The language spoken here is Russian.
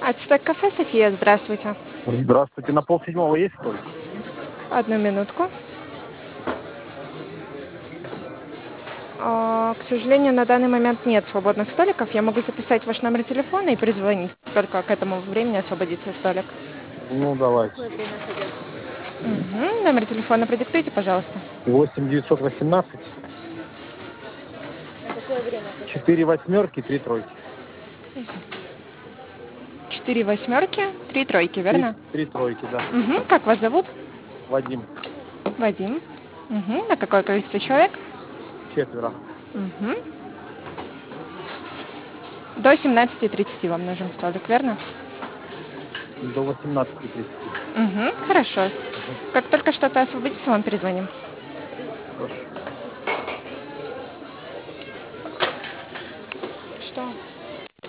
Ацтек кафе, София, здравствуйте. Здравствуйте. На полседьмого есть столик? Одну минутку. К сожалению, на данный момент нет свободных столиков. Я могу записать ваш номер телефона и перезвонить, только к этому времени освободится столик. Ну, давайте. Номер телефона продиктуйте, пожалуйста. 8 918 4 восьмерки 3 тройки. 4 восьмерки, 3 тройки, Три, верно? три тройки, да. Как вас зовут? Вадим. Вадим. На какое количество человек? 4. До 17:30 вам нужен столик, верно? До 18:30. Хорошо. Как только что-то освободится, вам перезвоним. Хорошо.